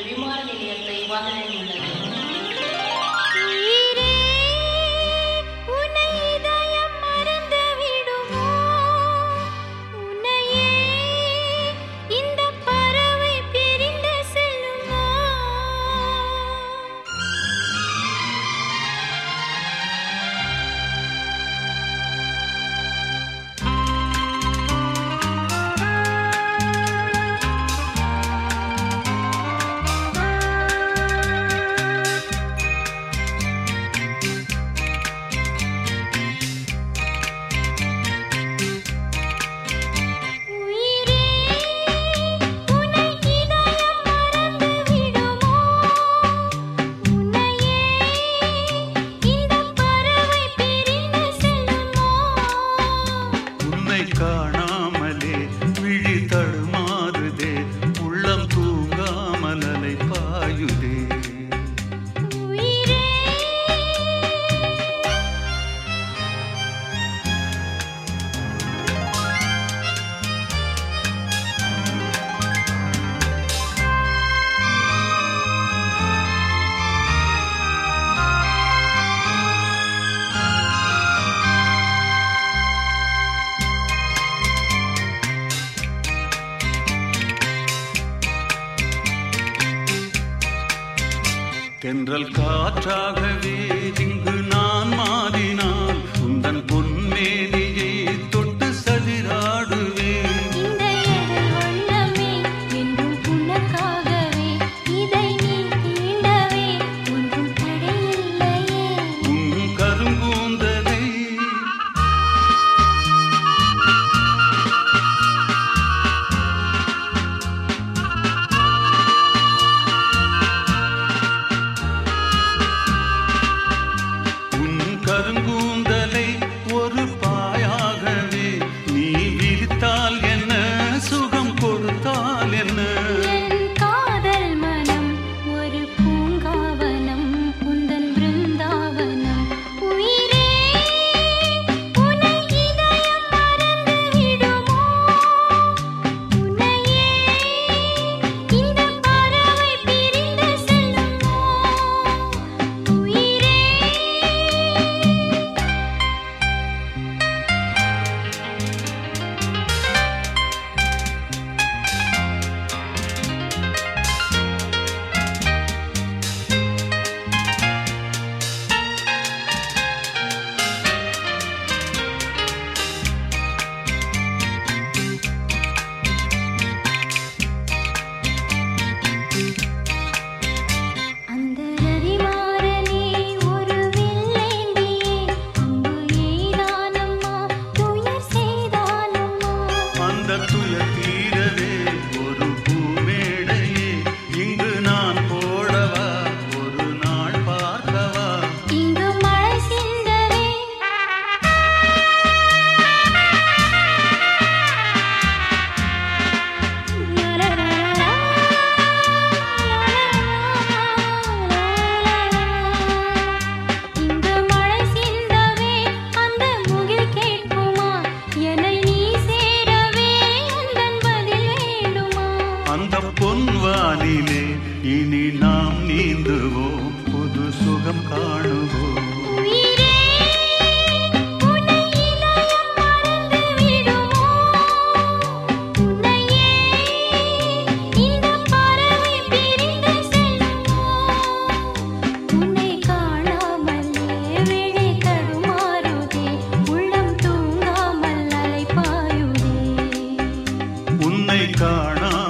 விமான நிலையத்தை வந்தடைந்துள்ளது. காணாமலே விழி தடுமாறுதே, உள்ளம் தூங்காமல் அலை பாயுதே. தென்றல் காற்றாகவே இங்கு நான் மாறினால் உந்தன் பொன்மேனியை தொட்டு சதிராடுவேன். உன் கருங்கூந்தலை கருங்கூந்தலை ஒரு பாயாகவே நீ விரித்தால் என்ன, சுகம் கொடுத்தால் என்ன. காதல் மனம் ஒரு பூங்காவனம், உந்தன் பிருந்தாவனம். உயிரே உனை இதயம் மறந்து விடுமோ, உன்னையே இந்த பறவை பிரிந்து செல்லுமோ. உயிரே துயர் தீரவே ஒரு பூமேடையே இங்கு நான் போடவா, ஒரு நாள் பார்க்கவா. இங்கு மழை சிந்தவே இங்கு மழை சிந்தவே அந்த முகில் கேட்குமா, என்னை நீ அந்த பொன்வானிலே இனி நாம் நீந்துவோம், புது சுகம் காணுவோம். உயிரே உனை இதயம் மறந்து விடுமோ, உன்னையே இந்த பறவை பிரிந்து செல்லுமோ. உன்னை காணாமலே விழி தடுமாறுதே, உள்ளம் தூங்காமல் அலை பாயுதே. உன்னை காணா